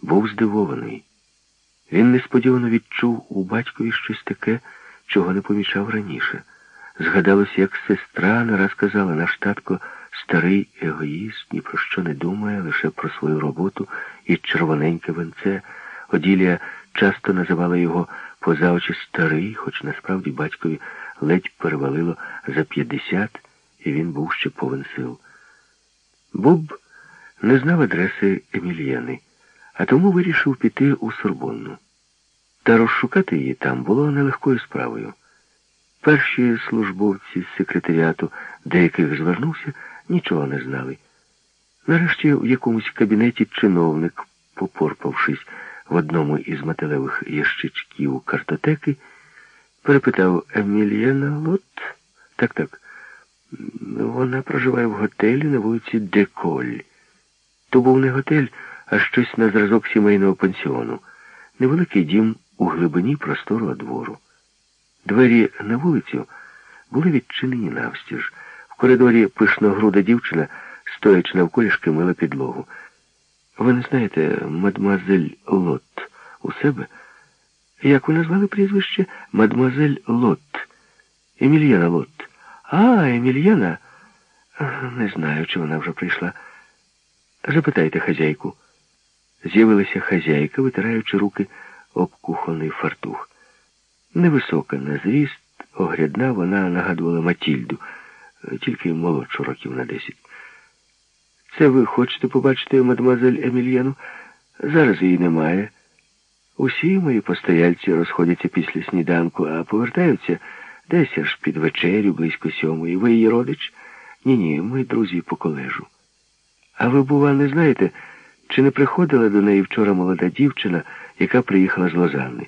був здивований. Він несподівано відчув у батькові щось таке, чого не помічав раніше. Згадалося, як сестра не раз казала: наш татко старий егоїст, ні про що не думає, лише про свою роботу і червоненьке венце. Оділія часто називала його поза очі старий, хоч насправді батькові ледь перевалило за 50, і він був ще повен сил. Боб не знав адреси Емільєни, а тому вирішив піти у Сорбонну. Та розшукати її там було нелегкою справою. Перші службовці з секретаріату, до яких звернувся, нічого не знали. Нарешті в якомусь кабінеті чиновник, попорпавшись в одному із металевих ящичків картотеки, перепитав: Емільєна Лот? Так. Вона проживає в готелі на вулиці Деколь. То був не готель, а щось на зразок сімейного пансіону. Невеликий дім у глибині просторого двору. Двері на вулицю були відчинені навстіж. В коридорі пишногруда дівчина, стоячи навколішки, мила підлогу. Ви не знаєте мадемуазель Лот у себе? Як ви назвали прізвище? Мадемуазель Лот. Емільєна Лот. А, Емільєна? Не знаю, чи вона вже прийшла. Запитайте хазяйку. З'явилася хазяйка, витираючи руки об кухонний фартух. Невисока на зріст, огрядна, вона нагадувала Матільду, тільки молодшу років на 10. Це ви хочете побачити мадемуазель Емільєну? Зараз її немає. Усі мої постояльці розходяться після сніданку, а повертаються десь аж під вечерю, близько 7. Ви її родич? Ні, ми друзі по колежу. А ви, бува, не знаєте, чи не приходила до неї вчора молода дівчина, яка приїхала з Лозанни?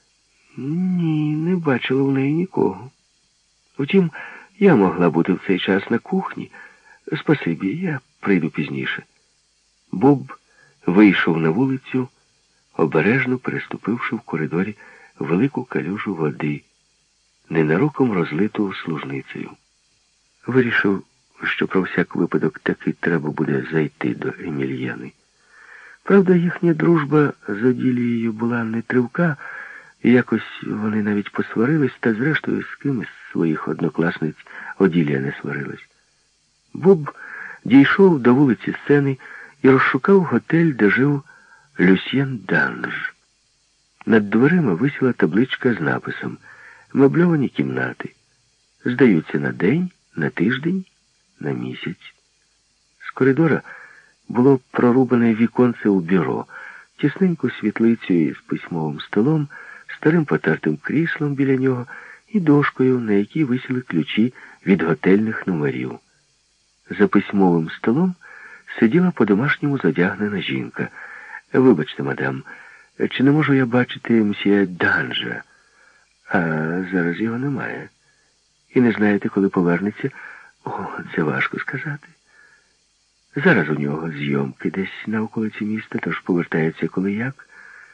Ні, не бачила в неї нікого. Втім, я могла бути в цей час на кухні. Спасибі, я прийду пізніше. Боб вийшов на вулицю, обережно переступивши в коридорі велику калюжу води, ненароком розлиту служницею. Вирішив, що про всяк випадок таки треба буде зайти до Емільєни. Правда, їхня дружба з Оділією була не тривка, і якось вони навіть посварились, та зрештою з кимось з своїх однокласниць Оділія не сварилась. Боб дійшов до вулиці Сени і розшукав готель, де жив Люсьєн Данж. Над дверима висіла табличка з написом «Мебльовані кімнати. Здаються на день, на тиждень, на місяць». З коридора було прорубане віконце у бюро, тісненьку світлицю із письмовим столом, старим потертим кріслом біля нього і дошкою, на якій висіли ключі від готельних номерів. За письмовим столом сиділа по-домашньому задягнена жінка. «Вибачте, мадам, чи не можу я бачити мсьє Данжа? А зараз його немає. І не знаєте, коли повернеться? О, це важко сказати. Зараз у нього зйомки десь на околиці міста, тож повертається коли як.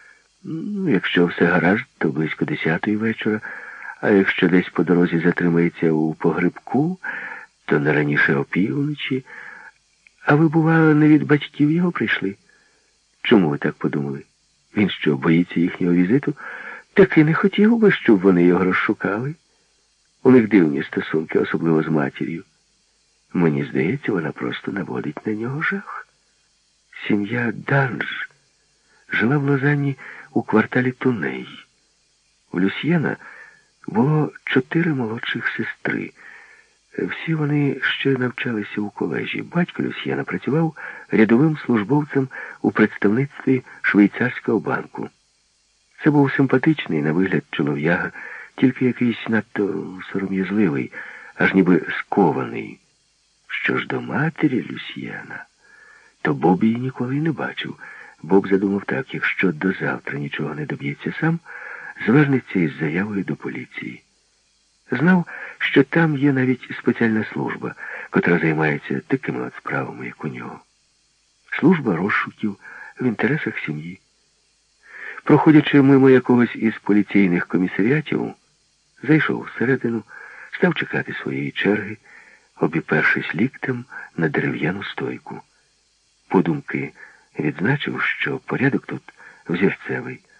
Якщо все гаразд, то близько 10-ї вечора, а якщо десь по дорозі затримається у погребку, то не раніше опівночі. А ви, бува, не від батьків його прийшли? Чому ви так подумали? Він що, боїться їхнього візиту? Таки не хотів би, щоб вони його розшукали. У них дивні стосунки, особливо з матір'ю. Мені здається, вона просто наводить на нього жах. Сім'я Данж жила в Лозанні у кварталі Туней. У Люсьєна було 4 молодших сестри. Всі вони ще навчалися у коледжі. Батько Люсьєна працював рядовим службовцем у представництві швейцарського банку. Це був симпатичний на вигляд чолов'яга, тільки якийсь надто сором'язливий, аж ніби скований. Що ж до матері Люсьєна, то Боб її ніколи не бачив. Боб задумав так: якщо до завтра нічого не доб'ється сам, звернеться із заявою до поліції. Знав, що там є навіть спеціальна служба, котра займається такими от справами, як у нього. Служба розшуків в інтересах сім'ї. Проходячи мимо якогось із поліційних комісаріатів, зайшов всередину, став чекати своєї черги, обіпершись ліктем на дерев'яну стойку. Подумки відзначив, що порядок тут взірцевий.